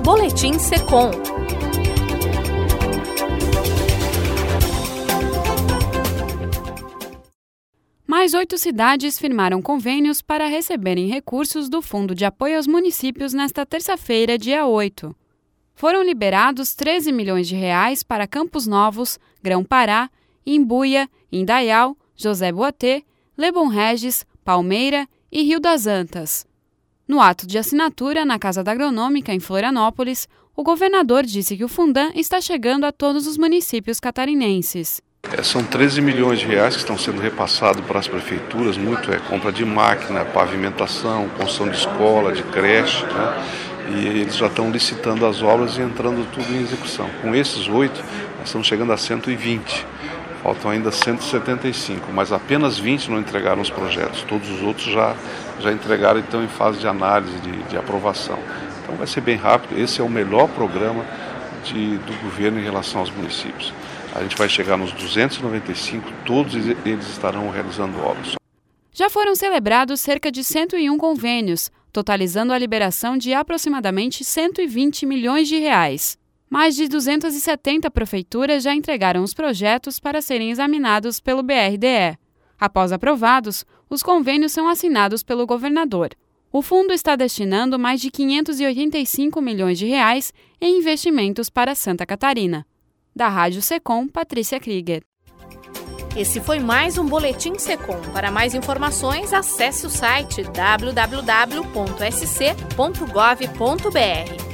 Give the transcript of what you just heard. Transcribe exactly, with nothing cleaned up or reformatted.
Boletim Secom. Mais oito cidades firmaram convênios para receberem recursos do Fundo de Apoio aos Municípios nesta terça-feira, dia oito. Foram liberados treze milhões de reais para Campos Novos, Grão-Pará, Imbuia, Indaial, José Boatê, Lebon Regis, Palmeira e Rio das Antas. No ato de assinatura na Casa da Agronômica, em Florianópolis, o governador disse que o Fundan está chegando a todos os municípios catarinenses. É, são treze milhões de reais que estão sendo repassados para as prefeituras, muito é compra de máquina, pavimentação, construção de escola, de creche, né? E eles já estão licitando as obras e entrando tudo em execução. Com esses oito, nós estamos chegando a cento e vinte. Faltam ainda cento e setenta e cinco, mas apenas vinte não entregaram os projetos. Todos os outros já, já entregaram e estão em fase de análise, de, de aprovação. Então vai ser bem rápido. Esse é o melhor programa de, do governo em relação aos municípios. A gente vai chegar nos duzentos e noventa e cinco, todos eles estarão realizando obras. Já foram celebrados cerca de cento e um convênios, totalizando a liberação de aproximadamente cento e vinte milhões de reais. Mais de duzentas e setenta prefeituras já entregaram os projetos para serem examinados pelo B R D E. Após aprovados, os convênios são assinados pelo governador. O fundo está destinando mais de quinhentos e oitenta e cinco milhões de reais em investimentos para Santa Catarina. Da Rádio Secom, Patrícia Krieger. Esse foi mais um Boletim Secom. Para mais informações, acesse o site w w w ponto s c ponto gov ponto b r.